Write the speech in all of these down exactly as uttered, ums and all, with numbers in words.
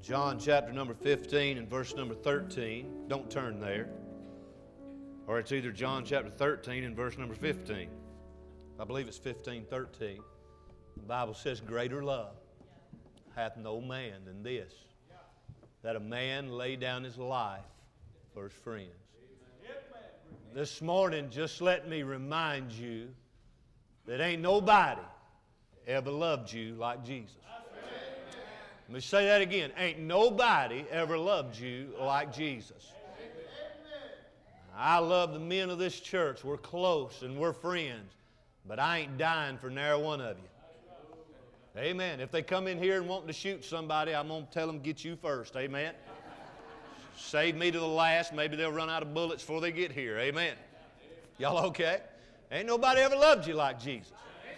John chapter number fifteen and verse number thirteen. Don't turn there. Or it's either John chapter thirteen and verse number fifteen. I believe it's fifteen, thirteen. The Bible says, greater love hath no man than this, that a man lay down his life for his friends. This morning, just let me remind you that ain't nobody ever loved you like Jesus. Let me say that again. Ain't nobody ever loved you like Jesus. I love the men of this church. We're close and we're friends. But I ain't dying for near one of you. Amen. If they come in here and want to shoot somebody, I'm going to tell them, get you first. Amen. Save me to the last. Maybe they'll run out of bullets before they get here. Amen. Y'all okay? Ain't nobody ever loved you like Jesus.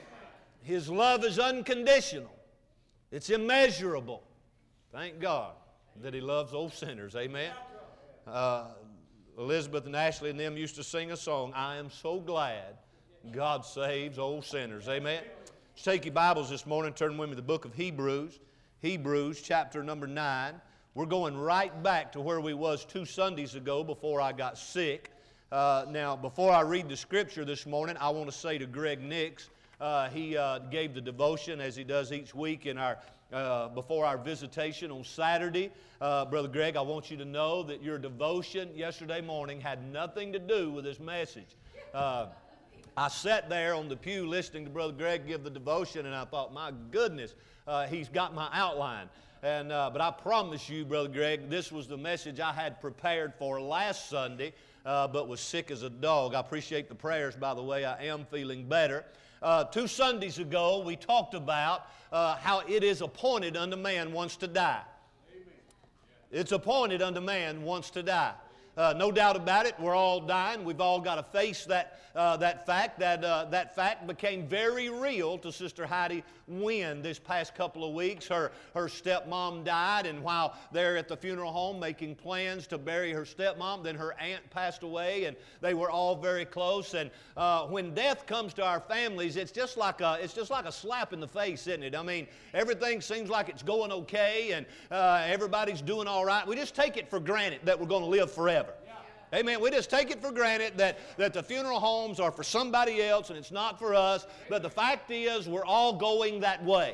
His love is unconditional. It's immeasurable. Thank God that He loves old sinners. Amen. Uh, Elizabeth and Ashley and them used to sing a song, I am so glad God saves old sinners. Amen. Let's take your Bibles this morning and turn with me to the book of Hebrews. Hebrews chapter number nine. We're going right back to where we was two Sundays ago before I got sick. Uh, now, before I read the scripture this morning, I want to say to Greg Nix, uh, he uh, gave the devotion as he does each week in our uh, before our visitation on Saturday. Uh, Brother Greg, I want you to know that your devotion yesterday morning had nothing to do with this message. Uh, I sat there on the pew listening to Brother Greg give the devotion, and I thought, my goodness, uh, he's got my outline. And, uh, but I promise you, Brother Greg, this was the message I had prepared for last Sunday, uh, but was sick as a dog. I appreciate the prayers, by the way. I am feeling better. Uh, two Sundays ago, we talked about uh, how it is appointed unto man once to die. Amen. It's appointed unto man once to die. Uh, no doubt about it, we're all dying. We've all got to face that, uh, that fact. That, uh, that fact became very real to Sister Heidi Wynn this past couple of weeks. Her, her stepmom died, and while they're at the funeral home making plans to bury her stepmom, then her aunt passed away, and they were all very close. And uh, when death comes to our families, it's just, like a, it's just like a slap in the face, isn't it? I mean, everything seems like it's going okay, and uh, everybody's doing all right. We just take it for granted that we're going to live forever. Amen. We just take it for granted that, that the funeral homes are for somebody else and it's not for us. But the fact is, we're all going that way.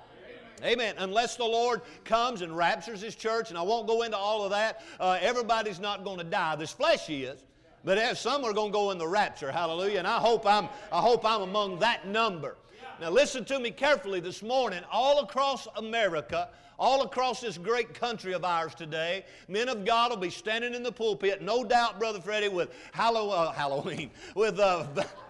Amen. Unless the Lord comes and raptures His church, and I won't go into all of that, uh, everybody's not going to die. This flesh is, but as some are going to go in the rapture. Hallelujah. And I hope I'm, I hope I'm among that number. Now listen to me carefully this morning. All across America, all across this great country of ours today, men of God will be standing in the pulpit, no doubt, Brother Freddie, with Hallow, uh, Halloween, with uh,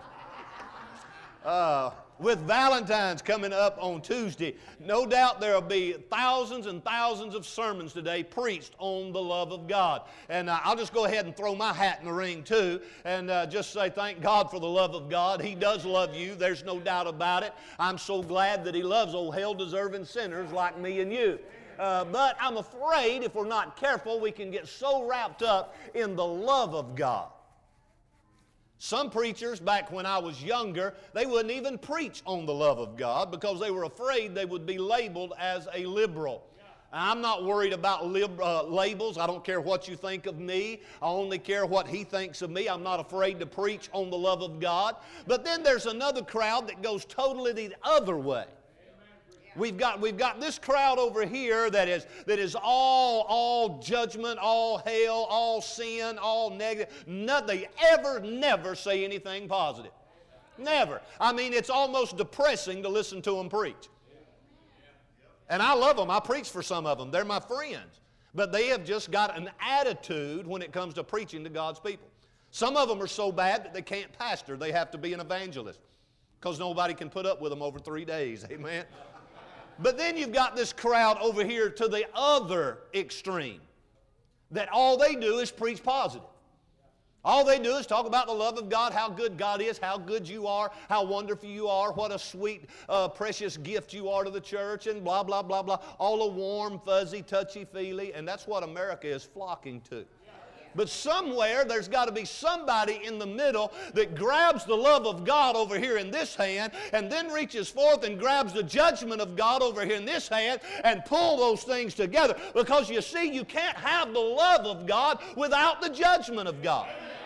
uh, with Valentine's coming up on Tuesday. No doubt there will be thousands and thousands of sermons today preached on the love of God. And uh, I'll just go ahead and throw my hat in the ring too, and uh, just say thank God for the love of God. He does love you. There's no doubt about it. I'm so glad that He loves old hell-deserving sinners like me and you. Uh, but I'm afraid if we're not careful, we can get so wrapped up in the love of God. Some preachers, back when I was younger, they wouldn't even preach on the love of God because they were afraid they would be labeled as a liberal. I'm not worried about lib, uh, labels. I don't care what you think of me. I only care what He thinks of me. I'm not afraid to preach on the love of God. But then there's another crowd that goes totally the other way. We've got, we've got this crowd over here that is, that is all, all judgment, all hell, all sin, all negative. None, they ever, never say anything positive. Never. I mean, it's almost depressing to listen to them preach. And I love them. I preach for some of them. They're my friends. But they have just got an attitude when it comes to preaching to God's people. Some of them are so bad that they can't pastor. They have to be an evangelist because nobody can put up with them over three days. Amen. But then you've got this crowd over here to the other extreme, that all they do is preach positive. All they do is talk about the love of God, how good God is, how good you are, how wonderful you are, what a sweet, uh, precious gift you are to the church, and blah, blah, blah, blah. All a warm, fuzzy, touchy-feely, and that's what America is flocking to. But somewhere there's got to be somebody in the middle that grabs the love of God over here in this hand and then reaches forth and grabs the judgment of God over here in this hand and pull those things together. Because you see, you can't have the love of God without the judgment of God.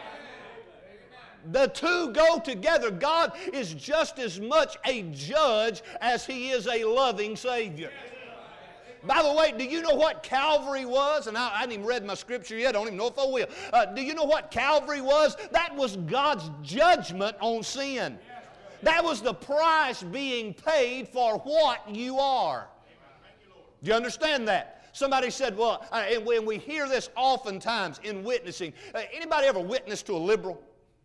The two go together. God is just as much a judge as He is a loving Savior. By the way, do you know what Calvary was? And I, I haven't even read my scripture yet. I don't even know if I will. Uh, do you know what Calvary was? That was God's judgment on sin. That was the price being paid for what you are. Do you understand that? Somebody said, well, uh, and when we hear this oftentimes in witnessing, uh, anybody ever witnessed to a liberal?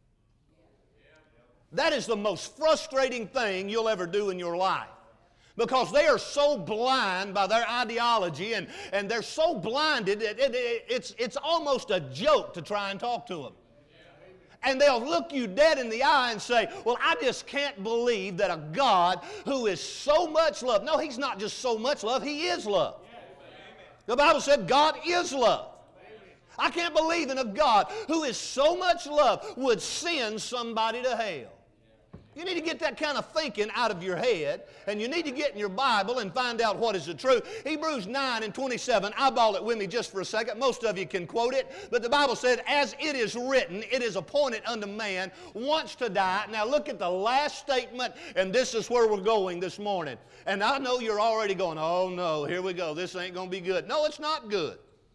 That is the most frustrating thing you'll ever do in your life. Because they are so blind by their ideology and, and they're so blinded, it, it, it, it's, it's almost a joke to try and talk to them. And they'll look you dead in the eye and say, well, I just can't believe that a God who is so much love. No, He's not just so much love, He is love. The Bible said God is love. I can't believe in a God who is so much love would send somebody to hell. You need to get that kind of thinking out of your head, and you need to get in your Bible and find out what is the truth. Hebrews nine and twenty-seven, eyeball it with me just for a second. Most of you can quote it, but the Bible said, as it is written, it is appointed unto man once to die. Now look at the last statement, and this is where we're going this morning. And I know you're already going, oh no, here we go, this ain't going to be good. No, it's not good.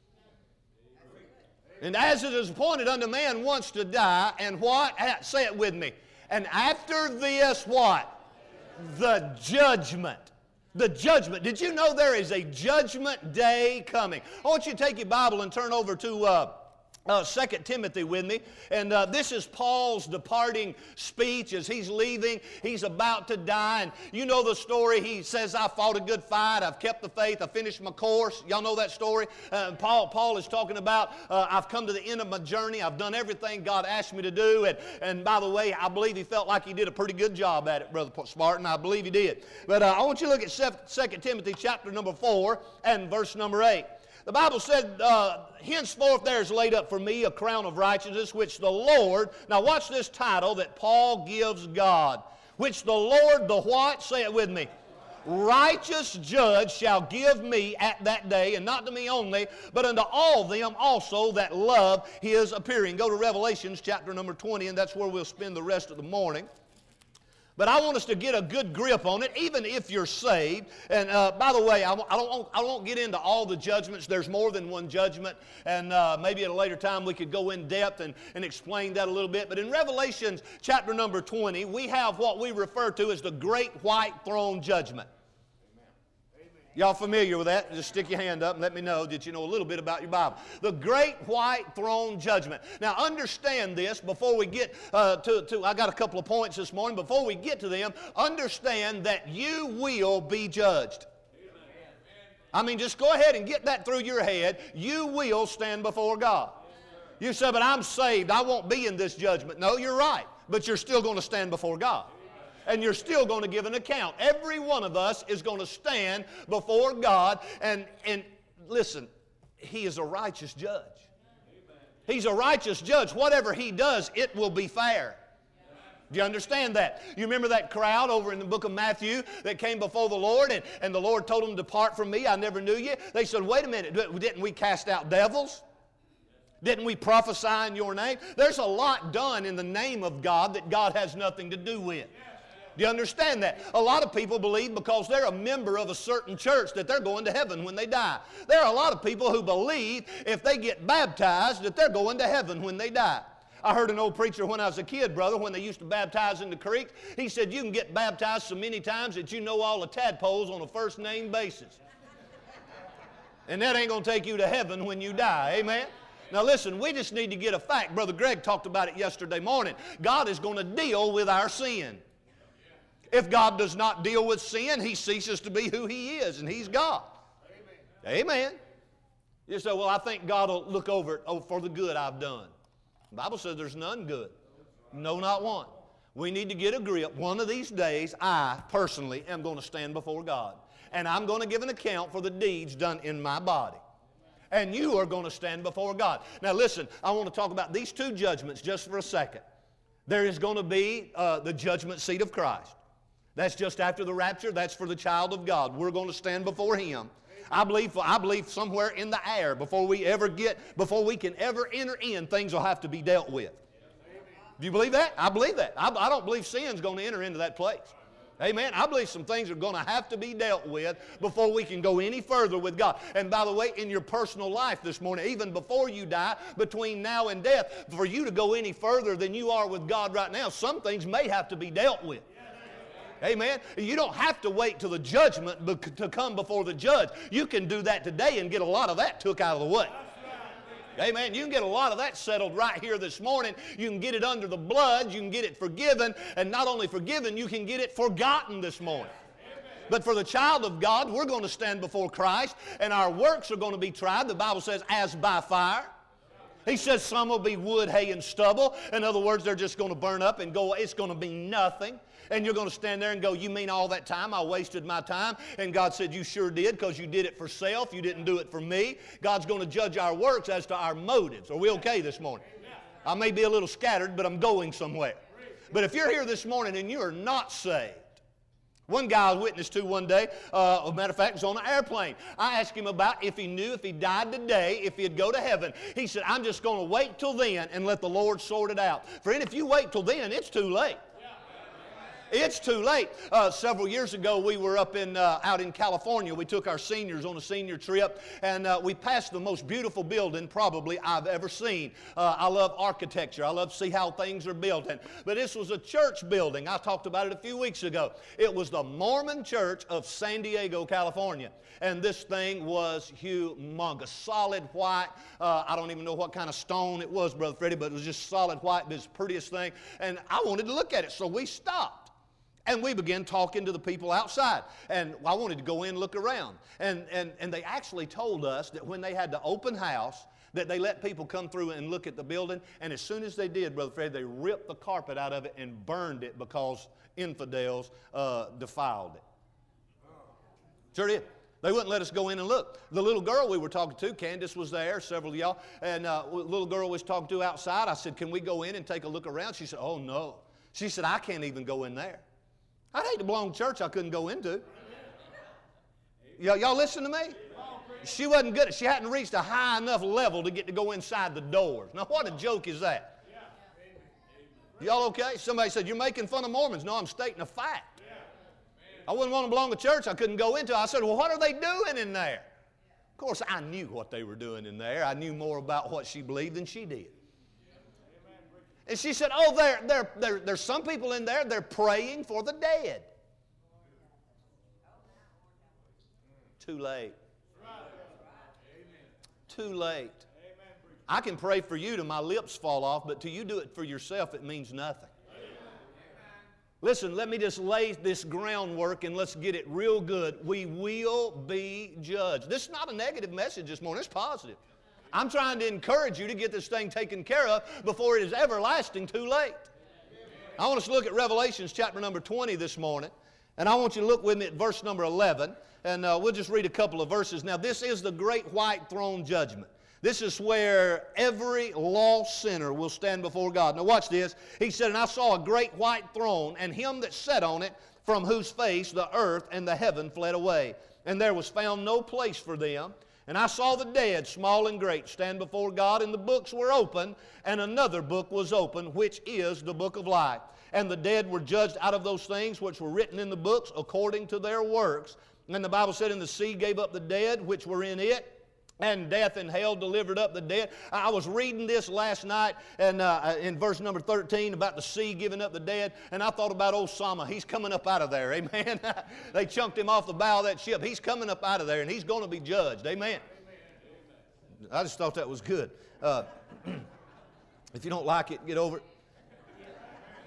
And as it is appointed unto man once to die, and what? Say it with me. And after this, what? The judgment. The judgment. Did you know there is a judgment day coming? I want you to take your Bible and turn over to uh, uh, Second Timothy with me. And uh, this is Paul's departing speech as he's leaving. He's about to die. And you know the story. He says, I fought a good fight. I've kept the faith. I finished my course. Y'all know that story? Uh, Paul, Paul is talking about, uh, I've come to the end of my journey. I've done everything God asked me to do. And, and by the way, I believe he felt like he did a pretty good job at it, Brother Spartan. I believe he did. But uh, I want you to look at Second Timothy chapter number four and verse number eight. The Bible said, uh, henceforth there is laid up for me a crown of righteousness, which the Lord, now watch this title that Paul gives God, which the Lord, the what? Say it with me. Righteous judge shall give me at that day, and not to me only, but unto all them also that love His appearing. Go to Revelations chapter number twenty, and that's where we'll spend the rest of the morning. But I want us to get a good grip on it, even if you're saved. And uh, by the way, I, I, don't, I won't get into all the judgments. There's more than one judgment. And uh, maybe at a later time we could go in depth and, and explain that a little bit. But in Revelation chapter number twenty, we have what we refer to as the Great White Throne Judgment. Y'all familiar with that? Just stick your hand up and let me know that you know a little bit about your Bible. The Great White Throne Judgment. Now understand this before we get uh, to, to, I got a couple of points this morning. Before we get to them, understand that you will be judged. I mean, just go ahead and get that through your head. You will stand before God. You say, but I'm saved. I won't be in this judgment. No, you're right. But you're still going to stand before God. And you're still going to give an account. Every one of us is going to stand before God. And, and listen, He is a righteous judge. He's a righteous judge. Whatever He does, it will be fair. Do you understand that? You remember that crowd over in the book of Matthew that came before the Lord, and, and the Lord told them, depart from me, I never knew you. They said, wait a minute, didn't we cast out devils? Didn't we prophesy in your name? There's a lot done in the name of God that God has nothing to do with. Do you understand that? A lot of people believe because they're a member of a certain church that they're going to heaven when they die. There are a lot of people who believe if they get baptized that they're going to heaven when they die. I heard an old preacher when I was a kid, brother, when they used to baptize in the creek. He said, you can get baptized so many times that you know all the tadpoles on a first name basis. And that ain't going to take you to heaven when you die. Amen? Now listen, we just need to get a fact. Brother Greg talked about it yesterday morning. God is going to deal with our sin. If God does not deal with sin, He ceases to be who He is, and He's God. Amen. Amen. You say, well, I think God will look over it oh, for the good I've done. The Bible says there's none good. No, not one. We need to get a grip. One of these days, I personally am going to stand before God, and I'm going to give an account for the deeds done in my body. And you are going to stand before God. Now listen, I want to talk about these two judgments just for a second. There is going to be uh, the judgment seat of Christ. That's just after the rapture. That's for the child of God. We're going to stand before Him. I believe, I believe somewhere in the air before we ever get, before we can ever enter in, things will have to be dealt with. Do you believe that? I believe that. I, I don't believe sin's going to enter into that place. Amen. I believe some things are going to have to be dealt with before we can go any further with God. And by the way, in your personal life this morning, even before you die, between now and death, for you to go any further than you are with God right now, some things may have to be dealt with. Amen. You don't have to wait till the judgment to come before the judge. You can do that today and get a lot of that took out of the way. Amen. You can get a lot of that settled right here this morning. You can get it under the blood. You can get it forgiven. And not only forgiven, you can get it forgotten this morning. But for the child of God, we're going to stand before Christ, and our works are going to be tried. The Bible says, as by fire. He says some will be wood, hay, and stubble. In other words, they're just going to burn up and go, it's going to be nothing. And you're going to stand there and go, you mean all that time? I wasted my time. And God said, you sure did, because you did it for self. You didn't do it for me. God's going to judge our works as to our motives. Are we okay this morning? I may be a little scattered, but I'm going somewhere. But if you're here this morning and you are not saved, one guy I witnessed to one day, uh, as a matter of fact, was on an airplane. I asked him about if he knew if he died today, if he'd go to heaven. He said, I'm just going to wait till then and let the Lord sort it out. Friend, if you wait till then, it's too late. It's too late. Uh, several years ago, we were up in, uh, out in California. We took our seniors on a senior trip, and uh, we passed the most beautiful building probably I've ever seen. Uh, I love architecture. I love to see how things are built. And, but this was a church building. I talked about it a few weeks ago. It was the Mormon Church of San Diego, California. And this thing was humongous. Solid white. Uh, I don't even know what kind of stone it was, Brother Freddie, but it was just solid white. It was the prettiest thing. And I wanted to look at it, so we stopped. And we began talking to the people outside. And I wanted to go in and look around. And, and, and they actually told us that when they had the open house, that they let people come through and look at the building. And as soon as they did, Brother Fred, they ripped the carpet out of it and burned it because infidels uh, defiled it. Sure did. They wouldn't let us go in and look. The little girl we were talking to, Candace was there, several of y'all, and uh, a little girl was talking to outside. I said, can we go in and take a look around? She said, oh, no. She said, I can't even go in there. I'd hate to belong to church I couldn't go into. Y'all listen to me? She wasn't good. She hadn't reached a high enough level to get to go inside the doors. Now, what a joke is that? Y'all okay? Somebody said, you're making fun of Mormons. No, I'm stating a fact. I wouldn't want to belong to church I couldn't go into. I said, well, what are they doing in there? Of course, I knew what they were doing in there. I knew more about what she believed than she did. And she said, oh, there, there, there, there's some people in there, they're praying for the dead. Too late. Too late. I can pray for you till my lips fall off, but till you do it for yourself, it means nothing. Listen, let me just lay this groundwork and let's get it real good. We will be judged. This is not a negative message this morning. It's positive. I'm trying to encourage you to get this thing taken care of before it is everlasting too late. I want us to look at Revelations chapter number twenty this morning. And I want you to look with me at verse number eleven. And uh, we'll just read a couple of verses. Now, this is the great white throne judgment. This is where every lost sinner will stand before God. Now, watch this. He said, and I saw a great white throne, and him that sat on it, from whose face the earth and the heaven fled away. And there was found no place for them. And I saw the dead, small and great, stand before God, and the books were open, and another book was open, which is the book of life. And the dead were judged out of those things which were written in the books according to their works. And the Bible said, and the sea gave up the dead which were in it, and death and hell delivered up the dead. I was reading this last night and uh, in verse number thirteen about the sea giving up the dead, and I thought about Osama. He's coming up out of there, amen. They chunked him off the bow of that ship. He's coming up out of there, and he's going to be judged, amen. I just thought that was good. Uh, if you don't like it, get over it.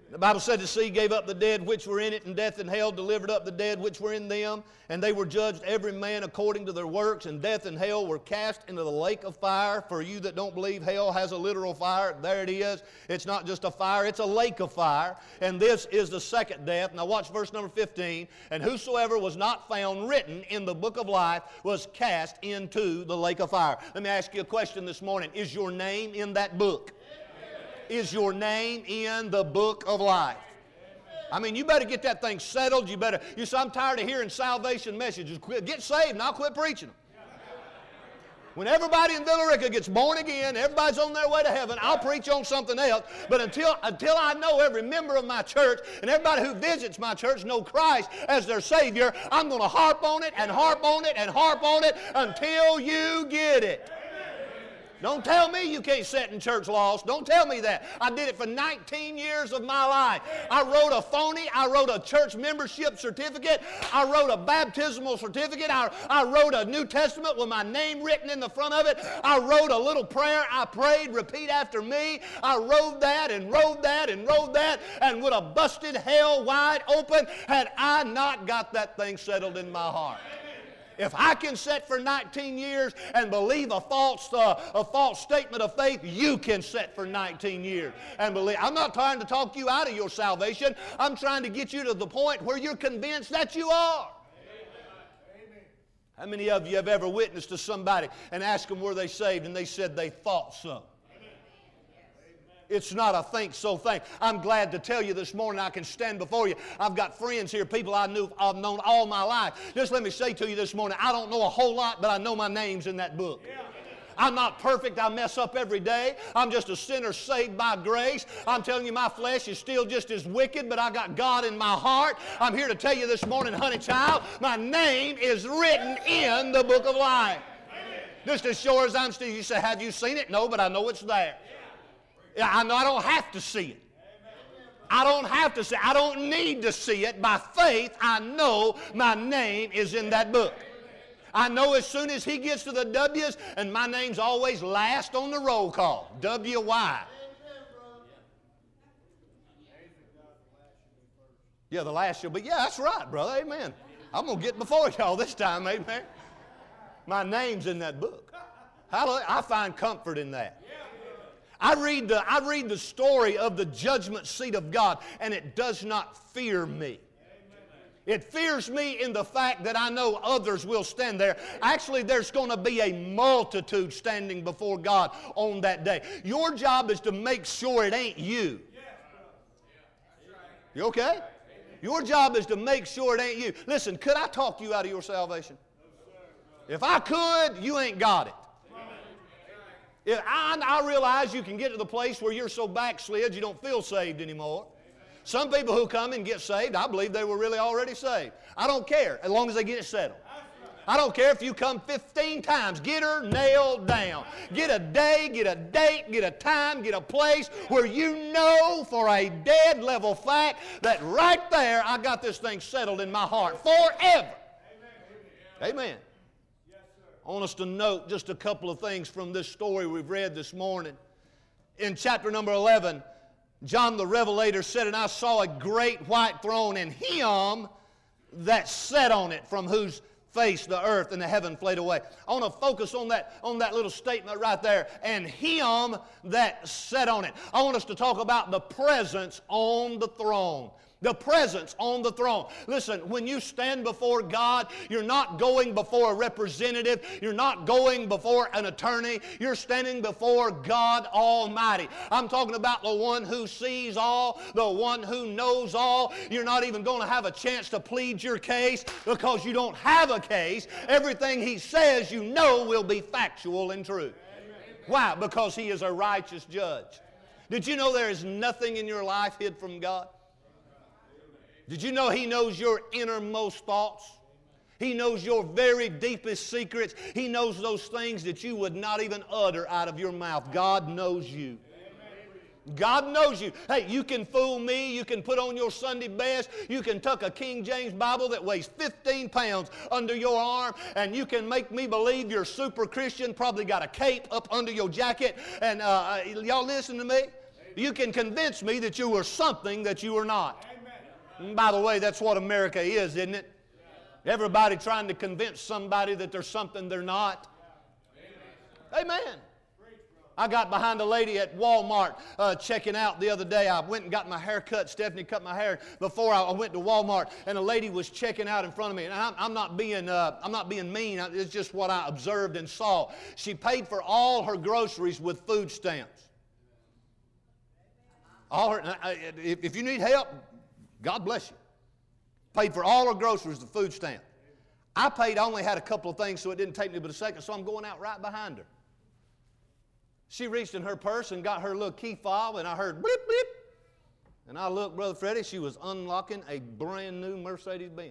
The Bible said the sea gave up the dead which were in it, and death and hell delivered up the dead which were in them. And they were judged every man according to their works, and death and hell were cast into the lake of fire. For you that don't believe hell has a literal fire, there it is. It's not just a fire, it's a lake of fire. And this is the second death. Now watch verse number fifteen. And whosoever was not found written in the book of life was cast into the lake of fire. Let me ask you a question this morning. Is your name in that book? Is your name in the book of life? I mean, you better get that thing settled. You better, you say, I'm tired of hearing salvation messages. Quit, get saved and I'll quit preaching them. When everybody in Villa Rica gets born again, everybody's on their way to heaven, I'll preach on something else. But until, until I know every member of my church and everybody who visits my church know Christ as their Savior, I'm going to harp on it and harp on it and harp on it until you get it. Don't tell me you can't sit in church lost. Don't tell me that. I did it for nineteen years of my life. I wrote a phony. I wrote a church membership certificate. I wrote a baptismal certificate. I, I wrote a New Testament with my name written in the front of it. I wrote a little prayer I prayed, repeat after me. I wrote that and wrote that and wrote that and would have busted hell wide open had I not got that thing settled in my heart. If I can sit for nineteen years and believe a false, uh, a false statement of faith, you can sit for nineteen years and believe. I'm not trying to talk you out of your salvation. I'm trying to get you to the point where you're convinced that you are. Amen. How many of you have ever witnessed to somebody and asked them were they saved and they said they thought so? It's not a think so thing. I'm glad to tell you this morning I can stand before you. I've got friends here, people I knew, I've known all my life. Just let me say to you this morning, I don't know a whole lot, but I know my name's in that book. I'm not perfect. I mess up every day. I'm just a sinner saved by grace. I'm telling you, my flesh is still just as wicked, but I got God in my heart. I'm here to tell you this morning, honey child, my name is written in the book of life. Just as sure as I'm still, you say, have you seen it? No, but I know it's there. I know I don't have to see it. I don't have to see it. I don't need to see it. By faith, I know my name is in that book. I know as soon as he gets to the W's, and my name's always last on the roll call. W Y. Yeah, the last shall be. Yeah, that's right, brother. Amen. I'm going to get before y'all this time. Amen. My name's in that book. Hallelujah. I find comfort in that. I read, the, I read the story of the judgment seat of God, and it does not fear me. It fears me in the fact that I know others will stand there. Actually, there's going to be a multitude standing before God on that day. Your job is to make sure it ain't you. You okay? Your job is to make sure it ain't you. Listen, could I talk you out of your salvation? If I could, you ain't got it. If I, I realize you can get to the place where you're so backslid you don't feel saved anymore. Some people who come and get saved, I believe they were really already saved. I don't care as long as they get it settled. I don't care if you come fifteen times. Get her nailed down. Get a day, get a date, get a time, get a place where you know for a dead level fact that right there I got this thing settled in my heart forever. Amen. Amen. I want us to note just a couple of things from this story we've read this morning. In chapter number eleven, John the Revelator said, and I saw a great white throne, and him that sat on it, from whose face the earth and the heaven fled away. I want to focus on that, on that little statement right there. And him that sat on it. I want us to talk about the presence on the throne. The presence on the throne. Listen, when you stand before God, you're not going before a representative. You're not going before an attorney. You're standing before God Almighty. I'm talking about the one who sees all, the one who knows all. You're not even going to have a chance to plead your case because you don't have a case. Everything He says you know will be factual and true. Why? Because He is a righteous judge. Did you know there is nothing in your life hid from God? Did you know He knows your innermost thoughts? He knows your very deepest secrets. He knows those things that you would not even utter out of your mouth. God knows you. God knows you. Hey, you can fool me. You can put on your Sunday best. You can tuck a King James Bible that weighs fifteen pounds under your arm, and you can make me believe you're super Christian, probably got a cape up under your jacket. And uh, y'all listen to me. You can convince me that you are something that you are not. And by the way, that's what America is, isn't it? Everybody trying to convince somebody that they're something they're not. Amen. I got behind a lady at Walmart uh, checking out the other day. I went and got my hair cut. Stephanie cut my hair before I went to Walmart, and a lady was checking out in front of me. And I'm, I'm not being, uh, I'm not being mean. It's just what I observed and saw. She paid for all her groceries with food stamps. All her, if, if you need help, God bless you. Paid for all her groceries with food stamp. I paid. I only had a couple of things, so it didn't take me but a second. So I'm going out right behind her. She reached in her purse and got her little key fob, and I heard blip, blip. And I looked, Brother Freddie, she was unlocking a brand new Mercedes-Benz.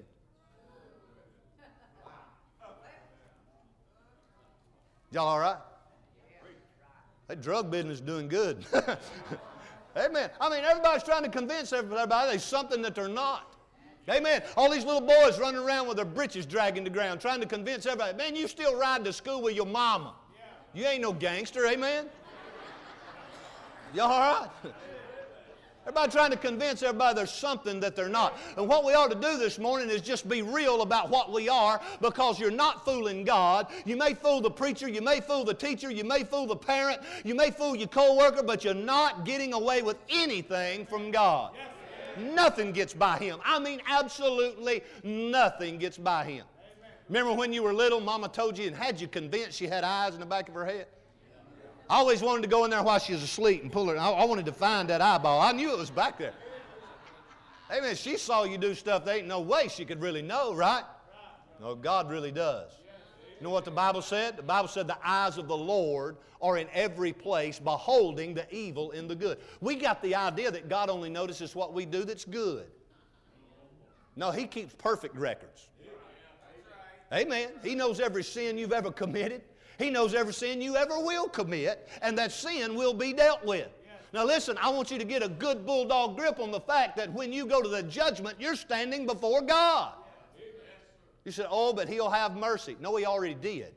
Y'all all right? That drug business is doing good. Amen. I mean, everybody's trying to convince everybody they're something that they're not. Amen. All these little boys running around with their britches dragging the ground, trying to convince everybody, man, you still ride to school with your mama. You ain't no gangster, amen? Y'all all right? Everybody trying to convince everybody there's something that they're not. And what we ought to do this morning is just be real about what we are, because you're not fooling God. You may fool the preacher, you may fool the teacher, you may fool the parent, you may fool your co-worker, but you're not getting away with anything from God. Nothing gets by Him. I mean, absolutely nothing gets by Him. Remember when you were little, Mama told you and had you convinced she had eyes in the back of her head? I always wanted to go in there while she was asleep and pull her. I, I wanted to find that eyeball. I knew it was back there. Amen. She saw you do stuff there ain't no way she could really know, right? No, God really does. You know what the Bible said? The Bible said the eyes of the Lord are in every place, beholding the evil in the good. We got the idea that God only notices what we do that's good. No, He keeps perfect records. Amen. He knows every sin you've ever committed. He knows every sin you ever will commit, and that sin will be dealt with. Now listen, I want you to get a good bulldog grip on the fact that when you go to the judgment, you're standing before God. You said, oh, but He'll have mercy. No, He already did.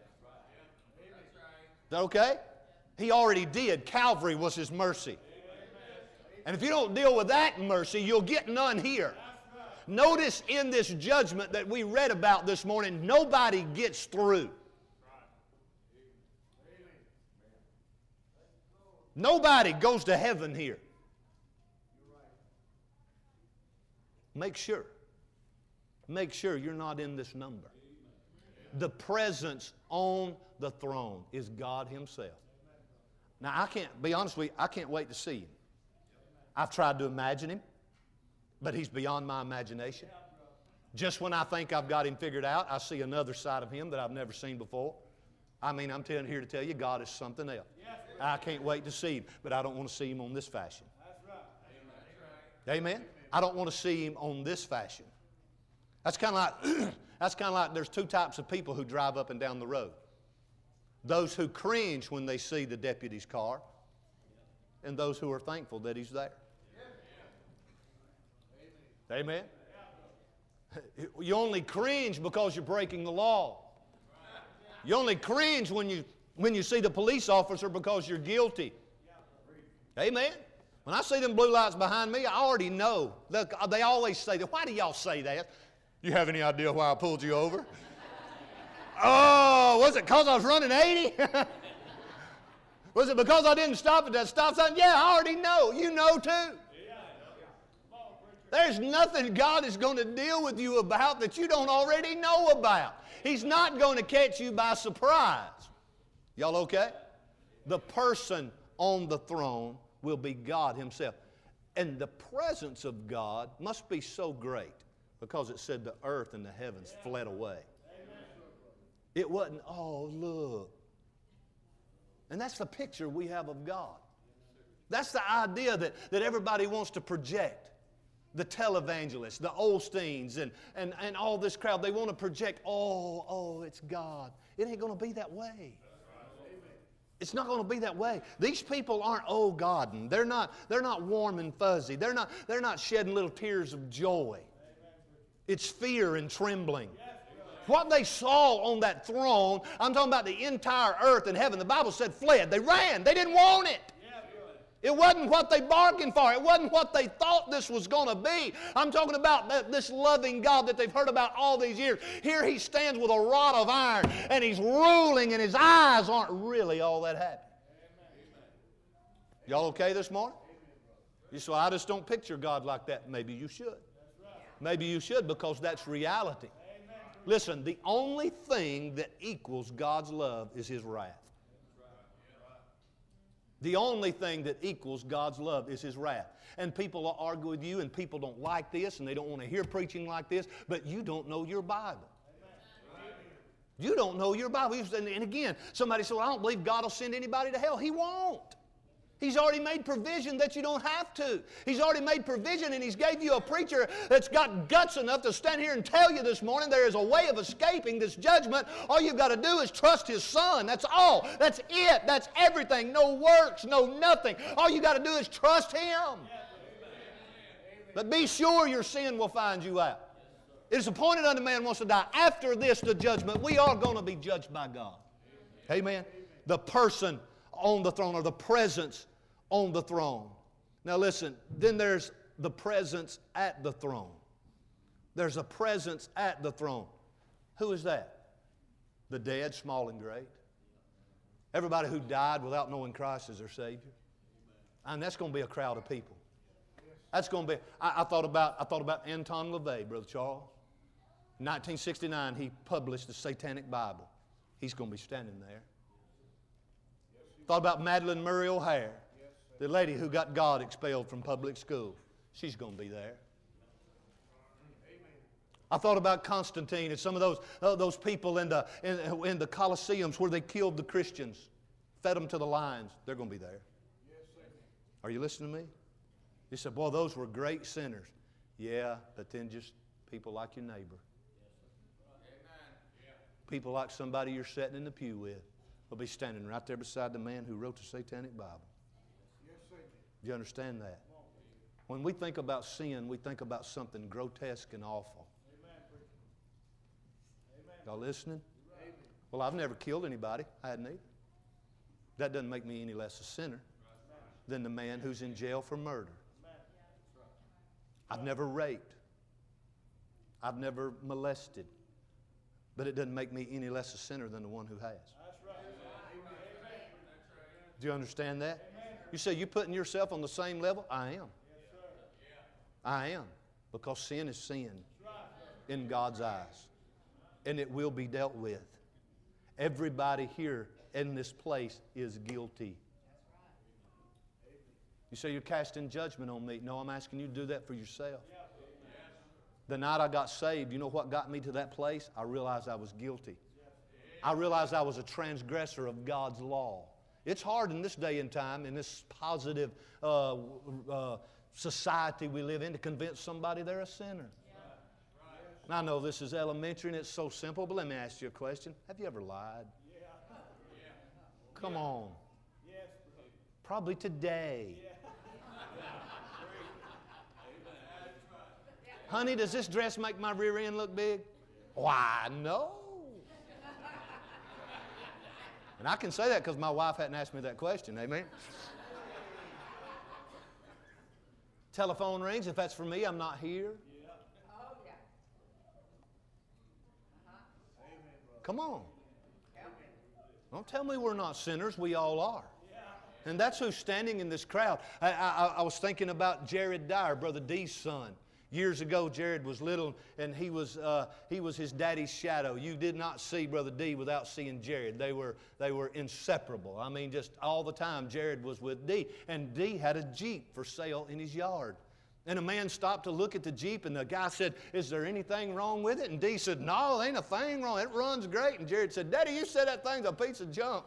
Is that okay? He already did. Calvary was His mercy. And if you don't deal with that mercy, you'll get none here. Notice in this judgment that we read about this morning, nobody gets through. Nobody goes to heaven here. Make sure. Make sure you're not in this number. The presence on the throne is God Himself. Now, I can't, be honest with you, I can't wait to see Him. I've tried to imagine Him, but He's beyond my imagination. Just when I think I've got Him figured out, I see another side of Him that I've never seen before. I mean, I'm telling here to tell you, God is something else. I can't wait to see Him, but I don't want to see Him on this fashion. Amen? I don't want to see Him on this fashion. That's kind of like, that's kind of like there's two types of people who drive up and down the road. Those who cringe when they see the deputy's car, and those who are thankful that He's there. Amen? You only cringe because you're breaking the law. You only cringe when you, when you see the police officer because you're guilty. Amen? When I see them blue lights behind me, I already know. Look, they always say that. Why do y'all say that? You have any idea why I pulled you over? Oh, was it because I was running eighty? Was it because I didn't stop at that stop sign? Yeah, I already know. You know too. There's nothing God is going to deal with you about that you don't already know about. He's not going to catch you by surprise. Y'all okay? The person on the throne will be God Himself. And the presence of God must be so great because it said the earth and the heavens fled away. It wasn't, oh, look. And that's the picture we have of God. That's the idea that, that everybody wants to project. The televangelists, the Osteens, and, and, and all this crowd, they want to project, oh, oh, it's God. It ain't going to be that way. It's not going to be that way. These people aren't oh God-ing. They're not, they're not warm and fuzzy. They're not, they're not shedding little tears of joy. It's fear and trembling. What they saw on that throne, I'm talking about the entire earth and heaven. The Bible said fled. They ran. They didn't want it. It wasn't what they bargained for. It wasn't what they thought this was going to be. I'm talking about this loving God that they've heard about all these years. Here He stands with a rod of iron, and He's ruling, and His eyes aren't really all that happy. Y'all okay this morning? You say, I just don't picture God like that. Maybe you should. Maybe you should, because that's reality. Listen, the only thing that equals God's love is His wrath. The only thing that equals God's love is His wrath. And people will argue with you, and people don't like this, and they don't want to hear preaching like this, but you don't know your Bible. You don't know your Bible. And again, somebody said, well, I don't believe God will send anybody to hell. He won't. He's already made provision that you don't have to. He's already made provision, and He's gave you a preacher that's got guts enough to stand here and tell you this morning there is a way of escaping this judgment. All you've got to do is trust His Son. That's all. That's it. That's everything. No works, no nothing. All you got to do is trust Him. But be sure your sin will find you out. It is appointed unto man once to die. After this, the judgment. We are going to be judged by God. Amen. The person on the throne, or the presence on the throne. Now listen, then there's the presence at the throne. There's a presence at the throne. Who is that? The dead, small and great. Everybody who died without knowing Christ as their Savior. And that's going to be a crowd of people. That's going to be, I, I, thought about, I thought about Anton LaVey, Brother Charles. In nineteen sixty-nine, he published the Satanic Bible. He's going to be standing there. Thought about Madeline Murray O'Hare, the lady who got God expelled from public school. She's going to be there. I thought about Constantine and some of those, uh, those people in the, in, in the Colosseums where they killed the Christians, fed them to the lions. They're going to be there. Are you listening to me? You said, boy, those were great sinners. Yeah, but then just people like your neighbor. People like somebody you're sitting in the pew with will be standing right there beside the man who wrote the Satanic Bible. Do you understand that? When we think about sin, we think about something grotesque and awful. Y'all listening? Well, I've never killed anybody. I hadn't either. That doesn't make me any less a sinner than the man who's in jail for murder. I've never raped. I've never molested. But it doesn't make me any less a sinner than the one who has. Do you understand that? You say you're putting yourself on the same level? I am. I am. Because sin is sin in God's eyes. And it will be dealt with. Everybody here in this place is guilty. You say you're casting judgment on me. No, I'm asking you to do that for yourself. The night I got saved, you know what got me to that place? I realized I was guilty. I realized I was a transgressor of God's law. It's hard in this day and time, in this positive uh, uh, society we live in, to convince somebody they're a sinner. And I know this is elementary and it's so simple, but let me ask you a question. Have you ever lied? Come on. Probably today. Honey, does this dress make my rear end look big? Why, no. And I can say that because my wife hadn't asked me that question. Amen. Telephone rings. If that's for me, I'm not here. Come on. Don't tell me we're not sinners. We all are. And that's who's standing in this crowd. I, I, I was thinking about Jared Dyer, Brother Dee's son. Years ago, Jared was little, and he was, uh, he was his daddy's shadow. You did not see Brother Dee without seeing Jared. They were, they were inseparable. I mean, just all the time, Jared was with Dee. And Dee had a Jeep for sale in his yard. And a man stopped to look at the Jeep, and the guy said, is there anything wrong with it? And Dee said, no, there ain't a thing wrong. It runs great. And Jared said, Daddy, you said that thing's a piece of junk.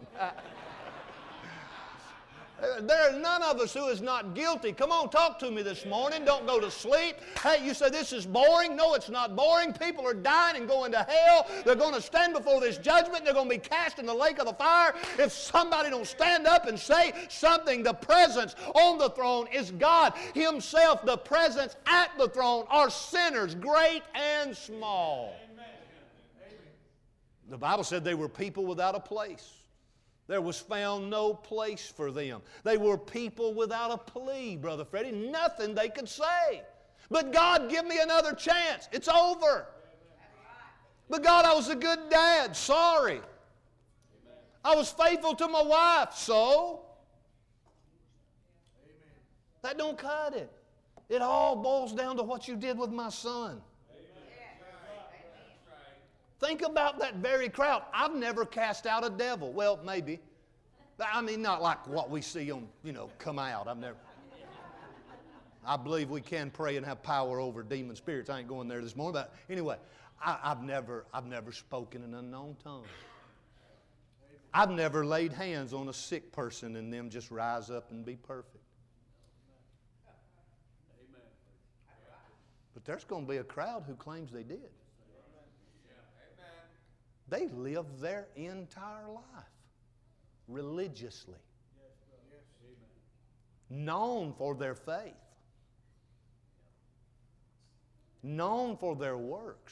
There are none of us who is not guilty. Come on, talk to me this morning. Don't go to sleep. Hey, you say this is boring. No, it's not boring. People are dying and going to hell. They're going to stand before this judgment. They're going to be cast in the lake of the fire. If somebody don't stand up and say something, the presence on the throne is God Himself. The presence at the throne are sinners, great and small. The Bible said they were people without a place. There was found no place for them. They were people without a plea, Brother Freddie. Nothing they could say. But God, give me another chance. It's over. But God, I was a good dad. Sorry. I was faithful to my wife. So? That don't cut it. It all boils down to what you did with my son. Think about that very crowd. I've never cast out a devil. Well, maybe. I mean, not like what we see on, you know, come out. I've never. I believe we can pray and have power over demon spirits. I ain't going there this morning, but anyway, I, I've never, I've never spoken in an unknown tongue. I've never laid hands on a sick person and them just rise up and be perfect. But there's going to be a crowd who claims they did. They live their entire life religiously, known for their faith, known for their works.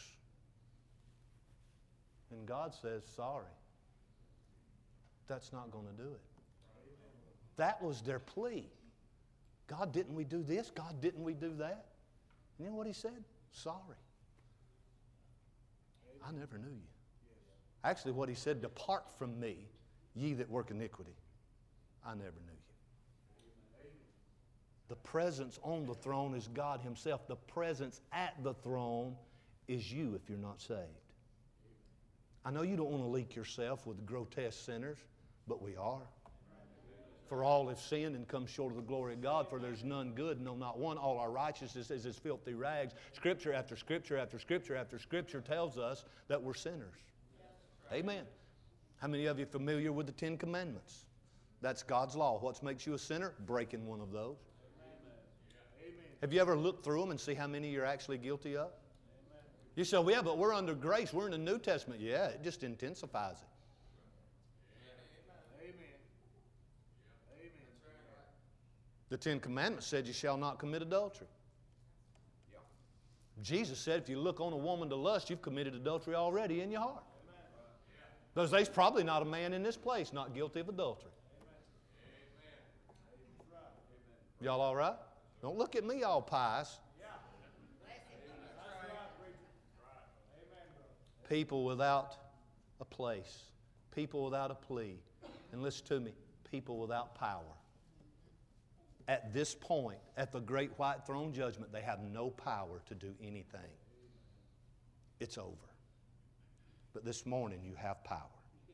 And God says, sorry, that's not going to do it. That was their plea. God, didn't we do this? God, didn't we do that? You know what he said? Sorry. I never knew you. Actually, what he said, depart from me, ye that work iniquity. I never knew you. The presence on the throne is God himself. The presence at the throne is you if you're not saved. I know you don't want to leak yourself with grotesque sinners, but we are. For all have sinned and come short of the glory of God, for there's none good, no, not one. All our righteousness is as filthy rags. Scripture after Scripture after Scripture after Scripture tells us that we're sinners. Amen. How many of you are familiar with the Ten Commandments? That's God's law. What makes you a sinner? Breaking one of those. Amen. Have you ever looked through them and see how many you're actually guilty of? Amen. You say, well, yeah, but we're under grace. We're in the New Testament. Yeah, it just intensifies it. Amen. Amen. The Ten Commandments said you shall not commit adultery. Jesus said if you look on a woman to lust, you've committed adultery already in your heart. Because there's probably not a man in this place not guilty of adultery. Y'all all right? Don't look at me all pious. People without a place. People without a plea. And listen to me, people without power. At this point, at the great white throne judgment, they have no power to do anything. It's over. But this morning you have power.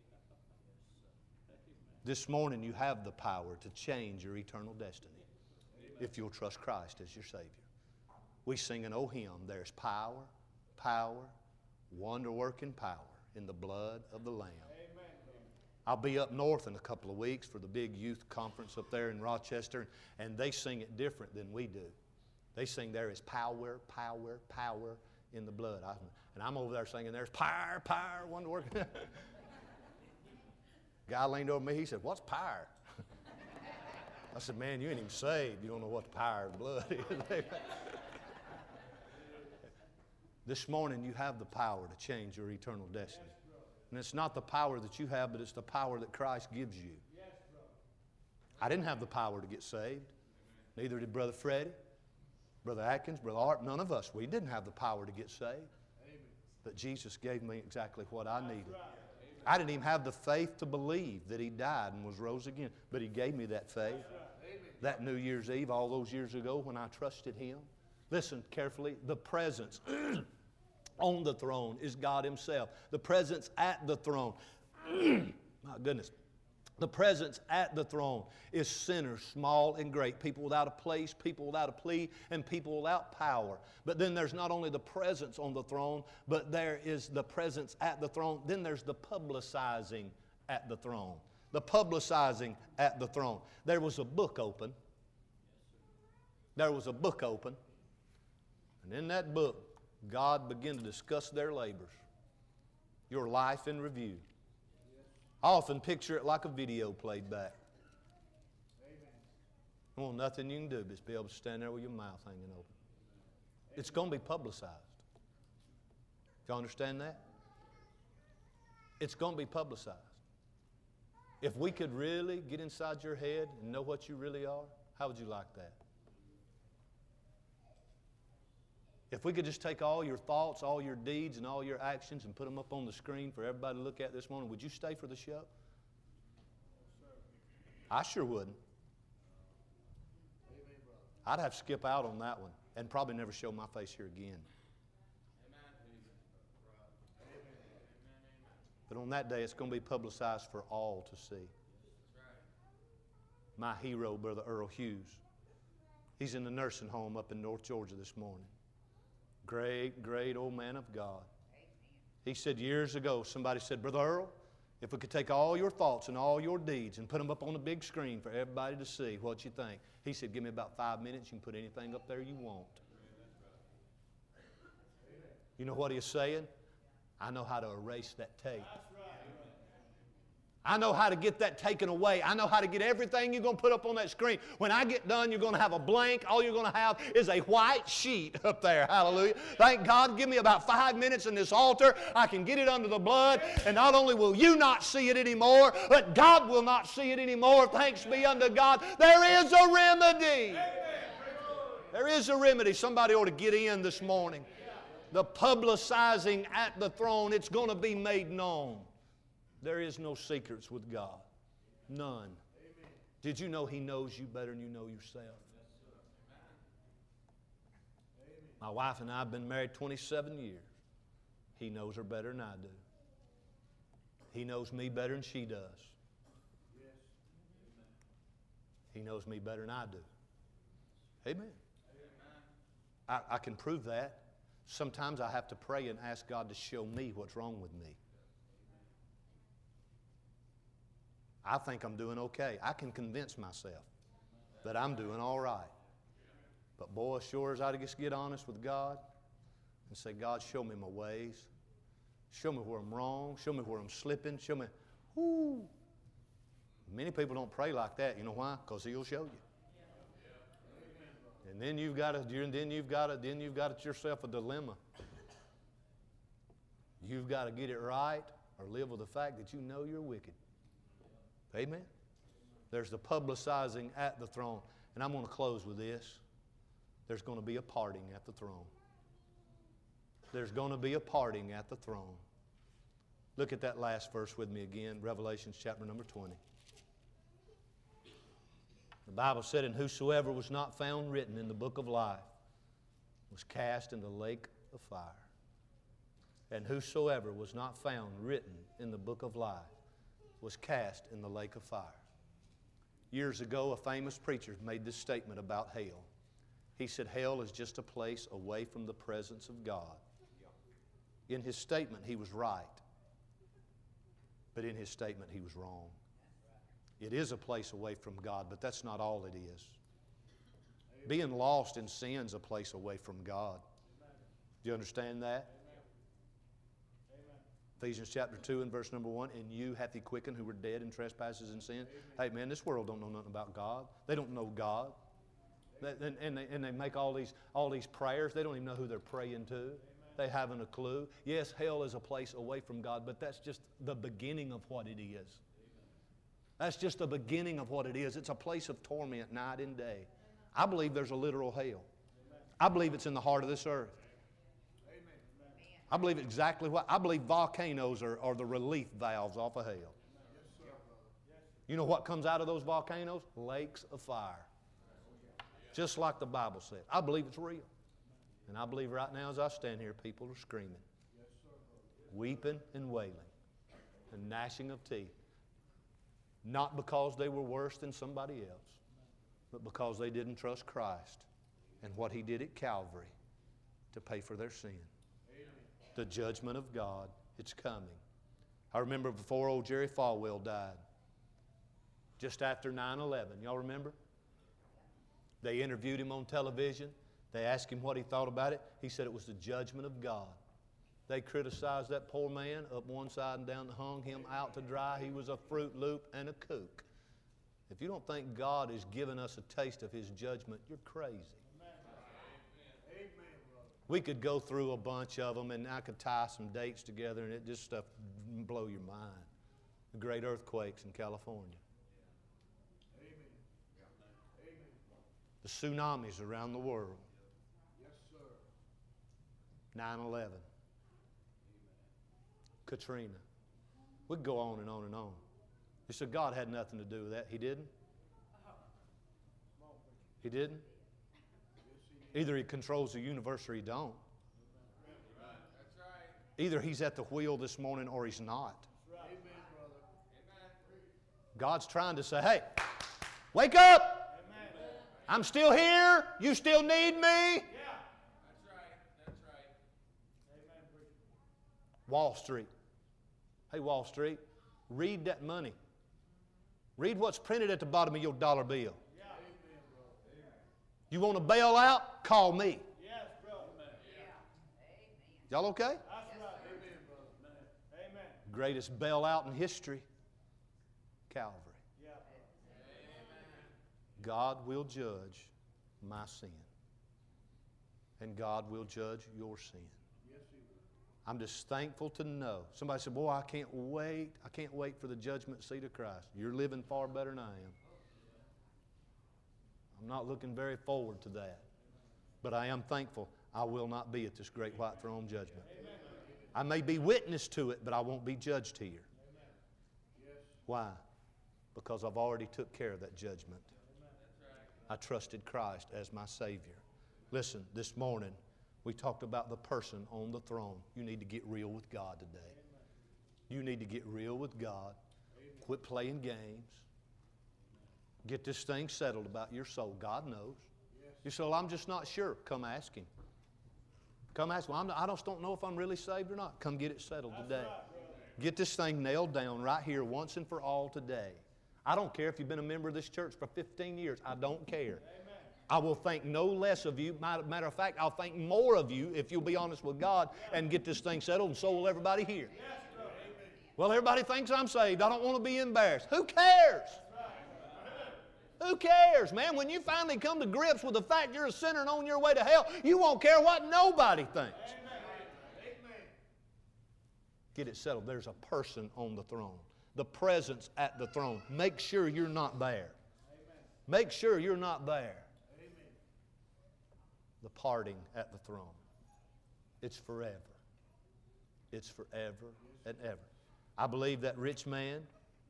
This morning you have the power to change your eternal destiny if you'll trust Christ as your Savior. We sing an old hymn, there's power, power, wonder-working power in the blood of the Lamb. I'll be up north in a couple of weeks for the big youth conference up there in Rochester, and they sing it different than we do. They sing there is power, power, power in the blood. I, and I'm over there singing there's power, power, wonder working. Guy leaned over me, he said, what's power? I said, man, you ain't even saved. You don't know what the power of the blood is. This morning you have the power to change your eternal destiny. And it's not the power that you have, but it's the power that Christ gives you. I didn't have the power to get saved. Neither did Brother Freddie, Brother Atkins, Brother Art, none of us. We didn't have the power to get saved. But Jesus gave me exactly what I needed. I didn't even have the faith to believe that He died and was rose again. But He gave me that faith. That New Year's Eve, all those years ago when I trusted Him. Listen carefully. The presence on the throne is God Himself. The presence at the throne. My goodness. The presence at the throne is sinners, small and great, people without a place, people without a plea, and people without power. But then there's not only the presence on the throne, but there is the presence at the throne. Then there's the publicizing at the throne. The publicizing at the throne. There was a book open. There was a book open. And in that book, God began to discuss their labors, your life in review. I often picture it like a video played back. Well, nothing you can do but be able to stand there with your mouth hanging open. It's going to be publicized. Do you understand that? It's going to be publicized. If we could really get inside your head and know what you really are, how would you like that? If we could just take all your thoughts, all your deeds, and all your actions and put them up on the screen for everybody to look at this morning, would you stay for the show? I sure wouldn't. I'd have to skip out on that one and probably never show my face here again. But on that day, it's going to be publicized for all to see. My hero, Brother Earl Hughes, he's in the nursing home up in North Georgia this morning. Great, great old man of God. He said years ago, somebody said, Brother Earl, if we could take all your thoughts and all your deeds and put them up on a big screen for everybody to see, what you think? He said, give me about five minutes, you can put anything up there you want. You know what he is saying? I know how to erase that tape. I know how to get that taken away. I know how to get everything you're going to put up on that screen. When I get done, you're going to have a blank. All you're going to have is a white sheet up there. Hallelujah. Thank God. Give me about five minutes in this altar. I can get it under the blood. And not only will you not see it anymore, but God will not see it anymore. Thanks be unto God. There is a remedy. There is a remedy. Somebody ought to get in this morning. The publicizing at the throne, it's going to be made known. There is no secrets with God. None. Amen. Did you know He knows you better than you know yourself? Yes, my wife and I have been married twenty-seven years. He knows her better than I do. He knows me better than she does. Yes. He knows me better than I do. Amen. Amen. I, I can prove that. Sometimes I have to pray and ask God to show me what's wrong with me. I think I'm doing okay. I can convince myself that I'm doing all right. But boy, sure as I just get honest with God and say, God, show me my ways. Show me where I'm wrong. Show me where I'm slipping. Show me, whoo. Many people don't pray like that. You know why? Because He'll show you. And then you've got to, then you've got to, then you've got yourself a dilemma. You've got to get it right or live with the fact that you know you're wicked. Amen. There's the publicizing at the throne. And I'm going to close with this. There's going to be a parting at the throne. There's going to be a parting at the throne. Look at that last verse with me again, Revelation chapter number twenty. The Bible said, and whosoever was not found written in the book of life was cast in the lake of fire. And whosoever was not found written in the book of life was cast in the lake of fire. Years ago, a famous preacher made this statement about hell. He said, hell is just a place away from the presence of God. In his statement, he was right. But in his statement, he was wrong. It is a place away from God, but that's not all it is. Being lost in sin is a place away from God. Do you understand that? Ephesians chapter two and verse number one, and you hath He quickened who were dead in trespasses and sin. Hey man, this world don't know nothing about God. They don't know God. They, and, and, they, and they make all these, all these prayers. They don't even know who they're praying to. They haven't a clue. Yes, hell is a place away from God, but that's just the beginning of what it is. That's just the beginning of what it is. It's a place of torment night and day. I believe there's a literal hell. I believe it's in the heart of this earth. I believe exactly what, I believe volcanoes are, are the relief valves off of hell. You know what comes out of those volcanoes? Lakes of fire. Just like the Bible said. I believe it's real. And I believe right now as I stand here, people are screaming, weeping and wailing, and gnashing of teeth. Not because they were worse than somebody else, but because they didn't trust Christ and what He did at Calvary to pay for their sin. The judgment of God, it's coming. I remember before old Jerry Falwell died, just after nine eleven. Y'all remember? They interviewed him on television. They asked him what he thought about it. He said it was the judgment of God. They criticized that poor man up one side and down and hung him out to dry. He was a Fruit Loop and a kook. If you don't think God is giving us a taste of His judgment, you're crazy. We could go through a bunch of them, and I could tie some dates together, and it just stuff blow your mind. The great earthquakes in California. The tsunamis around the world. nine eleven. Katrina. We could go on and on and on. You said God had nothing to do with that. He didn't? He didn't? Either He controls the universe or He don't. Either He's at the wheel this morning or He's not. God's trying to say, hey, wake up! I'm still here. You still need me. Wall Street. Hey, Wall Street, read that money. Read what's printed at the bottom of your dollar bill. You want to bail out? Call me. Y'all okay? Greatest bailout in history, Calvary. God will judge my sin. And God will judge your sin. I'm just thankful to know. Somebody said, boy, I can't wait. I can't wait for the judgment seat of Christ. You're living far better than I am. I'm not looking very forward to that. But I am thankful I will not be at this great white throne judgment. I may be witness to it, but I won't be judged here. Why? Because I've already took care of that judgment. I trusted Christ as my Savior. Listen, this morning, we talked about the person on the throne. You need to get real with God today. You need to get real with God. Quit playing games. Get this thing settled about your soul. God knows. You say, well, I'm just not sure. Come ask Him. Come ask Him. I'm not, I just don't know if I'm really saved or not. Come get it settled today. Get this thing nailed down right here once and for all today. I don't care if you've been a member of this church for fifteen years. I don't care. I will think no less of you. Matter of fact, I'll think more of you if you'll be honest with God and get this thing settled, and so will everybody here. Well, everybody thinks I'm saved. I don't want to be embarrassed. Who cares? Who cares, man? When you finally come to grips with the fact you're a sinner and on your way to hell, you won't care what nobody thinks. Get it settled. There's a person on the throne. The presence at the throne. Make sure you're not there. Make sure you're not there. The parting at the throne. It's forever. It's forever and ever. I believe that rich man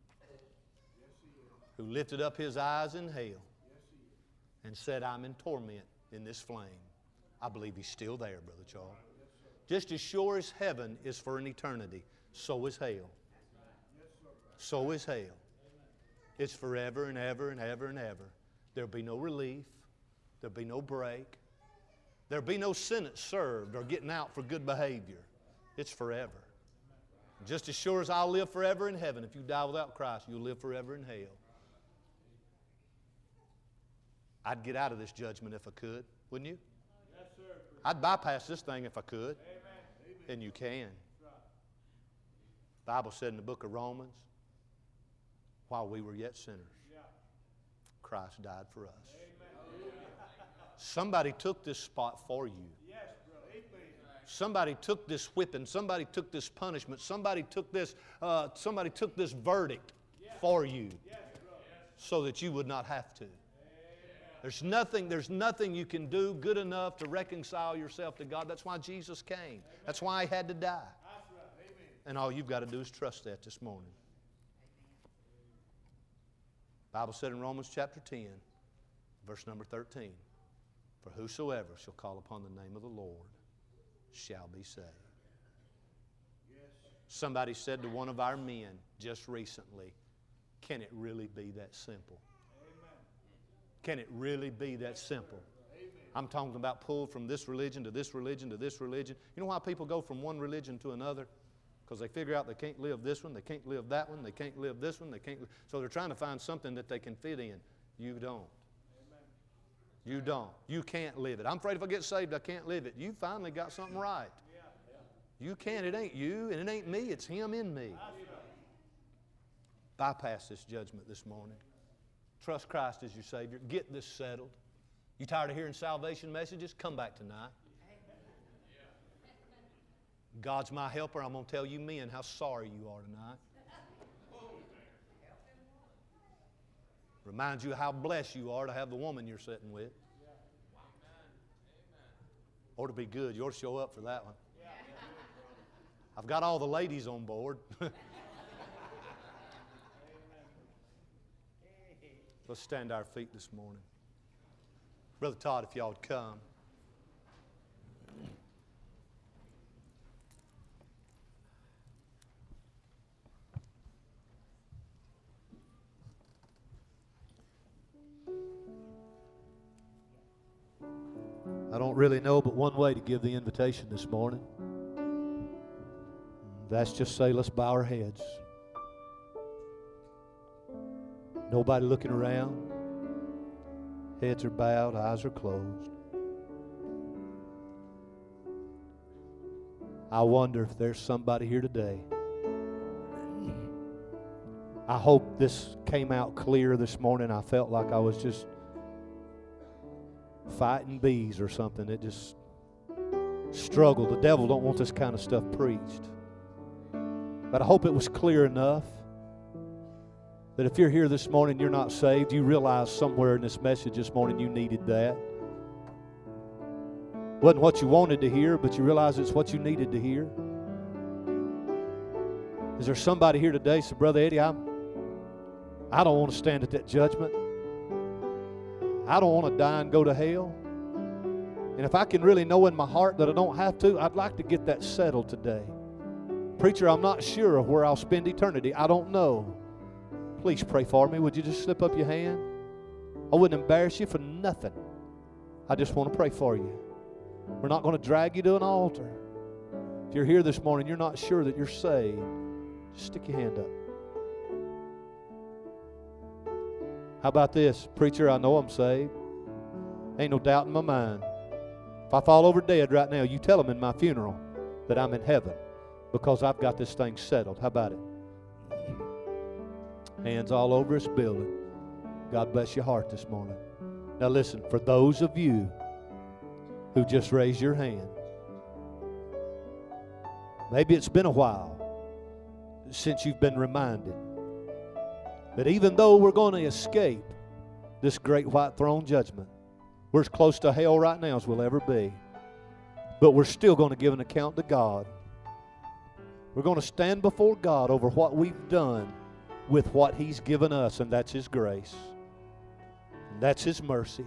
who lifted up his eyes in hell and said, I'm in torment in this flame. I believe he's still there, Brother Charles. Just as sure as heaven is for an eternity, so is hell. So is hell. It's forever and ever and ever and ever. There'll be no relief. There'll be no break. There'll be no sentence served or getting out for good behavior. It's forever. Just as sure as I'll live forever in heaven, if you die without Christ, you'll live forever in hell. I'd get out of this judgment if I could, wouldn't you? Yes, sir. I'd bypass this thing if I could. Amen. And you can. The Bible said in the book of Romans, while we were yet sinners, Christ died for us. Amen. Somebody took this spot for you. Somebody took this whipping. Somebody took this punishment. Somebody took this, uh, somebody took this verdict for you so that you would not have to. There's nothing, there's nothing you can do good enough to reconcile yourself to God. That's why Jesus came. That's why He had to die. And all you've got to do is trust that this morning. The Bible said in Romans chapter ten, verse number thirteen, for whosoever shall call upon the name of the Lord shall be saved. Somebody said to one of our men just recently, can it really be that simple? Can it really be that simple? I'm talking about pulled from this religion to this religion to this religion. You know why people go from one religion to another? Because they figure out they can't live this one, they can't live that one, they can't live this one, they can't live. So they're trying to find something that they can fit in. You don't. You don't. You can't live it. I'm afraid if I get saved, I can't live it. You finally got something right. You can't. It ain't you and it ain't me. It's Him in me. Bypass this judgment this morning. Trust Christ as your Savior. Get this settled. You tired of hearing salvation messages? Come back tonight. God's my helper. I'm going to tell you men how sorry you are tonight. Reminds you how blessed you are to have the woman you're sitting with. Ought to be good. You ought to show up for that one. I've got all the ladies on board. Let's stand to our feet this morning. Brother Todd, if y'all would come. I don't really know but one way to give the invitation this morning. That's just say, let's bow our heads. Nobody looking around. Heads are bowed, eyes are closed. I wonder if there's somebody here today. I hope this came out clear this morning. I felt like I was just fighting bees or something. It just struggled. The devil don't want this kind of stuff preached. But I hope it was clear enough that if you're here this morning and you're not saved, you realize somewhere in this message this morning you needed that. Wasn't what you wanted to hear, but you realize it's what you needed to hear. Is there somebody here today say, Brother Eddie, I'm, I don't want to stand at that judgment. I don't want to die and go to hell. And if I can really know in my heart that I don't have to, I'd like to get that settled today. Preacher, I'm not sure of where I'll spend eternity. I don't know. Please pray for me. Would you just slip up your hand? I wouldn't embarrass you for nothing. I just want to pray for you. We're not going to drag you to an altar. If you're here this morning, you're not sure that you're saved, just stick your hand up. How about this? Preacher, I know I'm saved. Ain't no doubt in my mind. If I fall over dead right now, you tell them in my funeral that I'm in heaven because I've got this thing settled. How about it? Hands all over this building. God bless your heart this morning. Now listen, for those of you who just raised your hand, maybe it's been a while since you've been reminded that even though we're going to escape this great white throne judgment, we're as close to hell right now as we'll ever be, but we're still going to give an account to God. We're going to stand before God over what we've done with what He's given us, and that's His grace. And that's His mercy.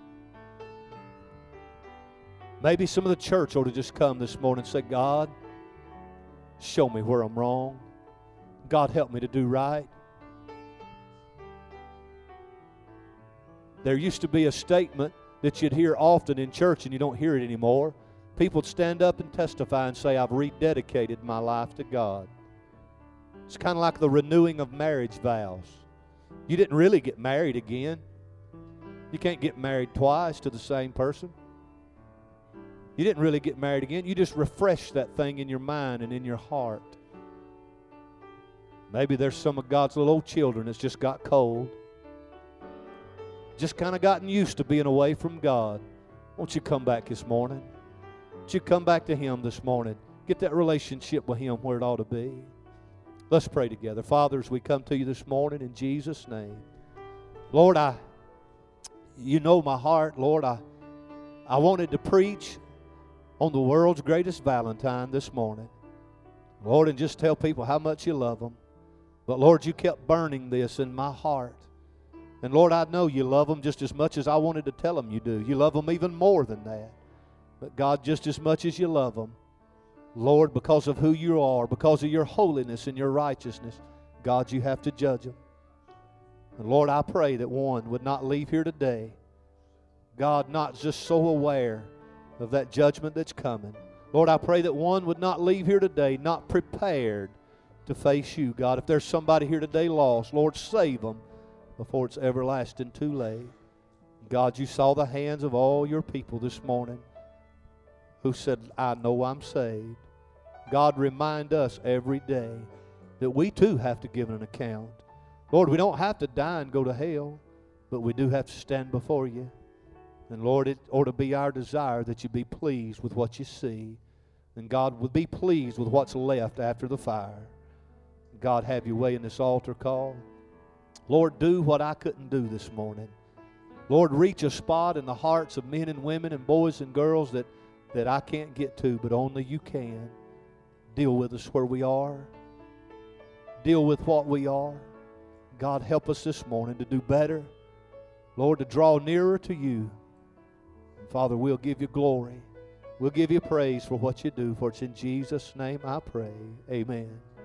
Maybe some of the church ought to just come this morning and say, God, show me where I'm wrong. God, help me to do right. There used to be a statement that you'd hear often in church, and you don't hear it anymore. People would stand up and testify and say, I've rededicated my life to God. It's kind of like the renewing of marriage vows. You didn't really get married again. You can't get married twice to the same person. You didn't really get married again. You just refreshed that thing in your mind and in your heart. Maybe there's some of God's little old children that's just got cold. Just kind of gotten used to being away from God. Won't you come back this morning? Won't you come back to Him this morning? Get that relationship with Him where it ought to be. Let's pray together. Father, as we come to you this morning in Jesus' name. Lord, I, you know my heart. Lord, I, I wanted to preach on the world's greatest Valentine this morning. Lord, and just tell people how much you love them. But Lord, you kept burning this in my heart. And Lord, I know you love them just as much as I wanted to tell them you do. You love them even more than that. But God, just as much as you love them, Lord, because of who you are, because of your holiness and your righteousness, God, you have to judge them. And Lord, I pray that one would not leave here today, God, not just so aware of that judgment that's coming. Lord, I pray that one would not leave here today not prepared to face you, God. If there's somebody here today lost, Lord, save them before it's everlasting too late. God, you saw the hands of all your people this morning who said, I know I'm saved. God, remind us every day that we too have to give an account. Lord, we don't have to die and go to hell, but we do have to stand before you. And Lord, it ought to be our desire that you be pleased with what you see. And God would be pleased with what's left after the fire. God, have your way in this altar call. Lord, do what I couldn't do this morning. Lord, reach a spot in the hearts of men and women and boys and girls that, that I can't get to, but only you can. Deal with us where we are. Deal with what we are. God, help us this morning to do better. Lord, to draw nearer to you. And Father, we'll give you glory. We'll give you praise for what you do, for it's in Jesus' name I pray. Amen.